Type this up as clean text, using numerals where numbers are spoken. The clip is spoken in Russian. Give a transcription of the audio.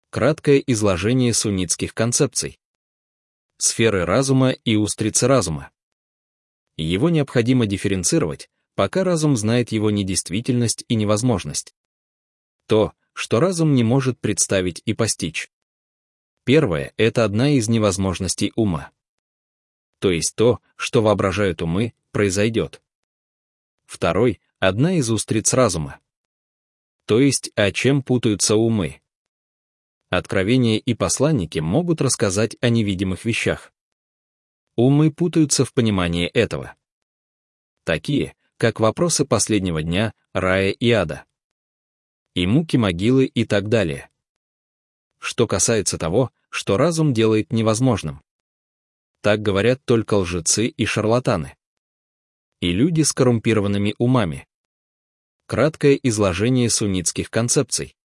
Краткое изложение суннитских концепций. Сферы разума и устрицы разума. Его необходимо дифференцировать, пока разум знает его недействительность и невозможность. То, что разум не может представить и постичь. Первое — это одна из невозможностей ума. То есть то, что воображают умы, произойдет. Второй — одна из устриц разума. То есть о чем путаются умы. Откровения и посланники могут рассказать о невидимых вещах. Умы путаются в понимании этого. Такие, как вопросы последнего дня, рая и ада. И муки могилы и так далее. Что касается того, что разум делает невозможным. Так говорят только лжецы и шарлатаны. И люди с коррумпированными умами. Краткое изложение суннитских концепций.